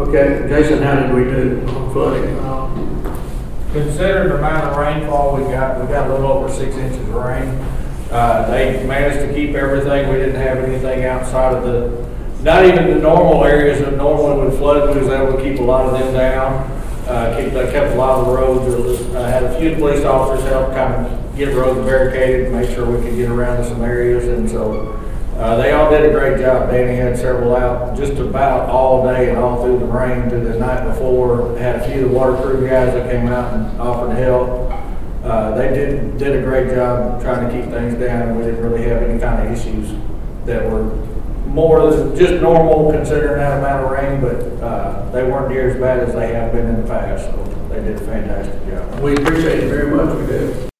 Okay, Jason, how did we do on flooding? Considering the amount of rainfall we got a little over 6 inches of rain. They managed to keep everything. We didn't have anything outside of not even the normal areas that normally would flood. We was able to keep a lot of them down. Kept a lot of the roads. Had a few police officers help kind of get roads barricaded, make sure we could get around to some areas, and so they all did a great job. Danny had several out just about all day and all through the rain through the night before. Had a few of the water crew guys that came out and offered help. They did a great job trying to keep things down, and we didn't really have any kind of issues that were more than just normal considering that amount of rain, but they weren't near as bad as they have been in the past, so they did a fantastic job. We appreciate it very much, we do.